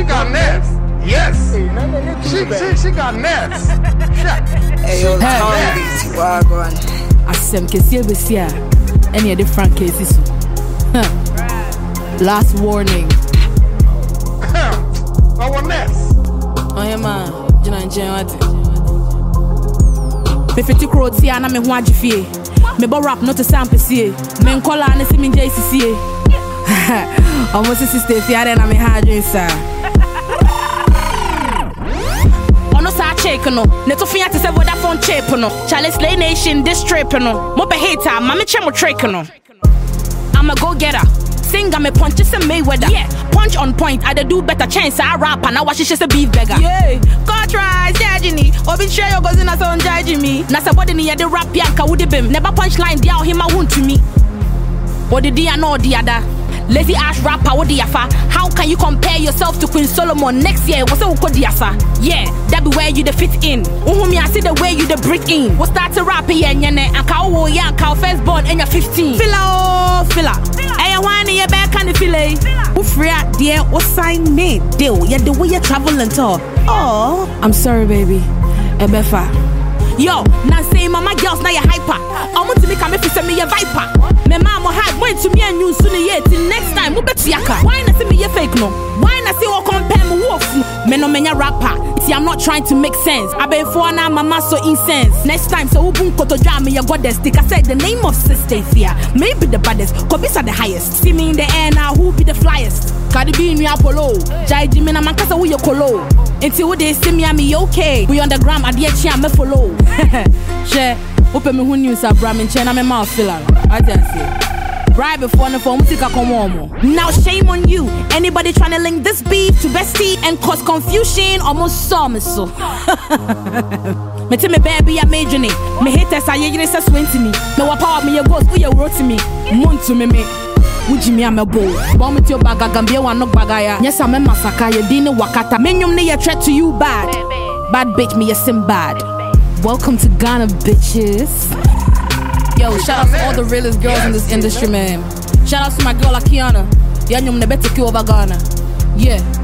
got nerves. Yes. She got nerves. Hey, yo, Asem kesi ebesia. Any different cases. Last warning. Our nerves. Oh yeah man, jina njenwati. Me fiti kroti ana me ho agifie. Me bo rap not to sample sie. Me nkola na se me JCC. Almost sister fiare na me hardware sir. Ono sa check no. Neto fiya te se Vodafone chip no. Charlie Slay Nation this trip no. Mo be hater, mama che mo trick no. I'm a go-getter. Sing me punch just a Mayweather. Yeah, punch on point. I do better chance. I rap and I watch it just a beef beggar. Yeah, God tries, judging me. Obi share your cousin as on judging me. Nasa body ni the rap yanka would bim. Never punchline dia him I want to me. What did I know the other? Lazy ass rapper, what the yafa? How can you compare yourself to Queen Solomon next year? What's up with yasa? Yeah, that be where you the fit in. Me I see the way you the breathe in. What start to rap here and kawo ya kaw first born and you're 15. Filler. Hey, one in your back and the fillet. Who free out there? What sign me? Deal. Yeah, the way you travel and talk. Oh, I'm sorry, baby. Ebefa. Yo, now say mama girls now you hyper. I want to make a me send me a viper. My mama had went to me and you soon yet till next time. Why not see me a fake no? Why not see what compare me wolf? Me no menya rapper. See I'm not trying to make sense. I been for now mama so incense. Next time so ubun koto jam me your goddess. Stick I said the name of Sister Thea. Maybe the baddest, Kobisa the highest. See me in the air now, who be the flyest? Cardi B in your Apollo. Jai Jimmy na mankasa who you colo. Until they see me and me okay. We on the gram at the edge me follow. Share, open me who news are Brahmin China me mouth filler. I just say. Right before the phone music come on. Now shame on you. Anybody trying to link this beef to bestie and cause confusion almost saw me so. Me tell me baby I made me haters are you say swing to me. Me wa power me your ghost who you wrote to me. Moon to me. Uji me am a bow. Bomb with your baga gambia one no bagaya. Yes I'm a massacre you didn't wakata. Menyum ne a threat to you bad. Bad bitch me a sim bad. Welcome to Ghana bitches. Yo, shout out to all the realest girls in this industry, man. Shout out to my girl Akiana. Yanyum ne better kill over Ghana. Yeah.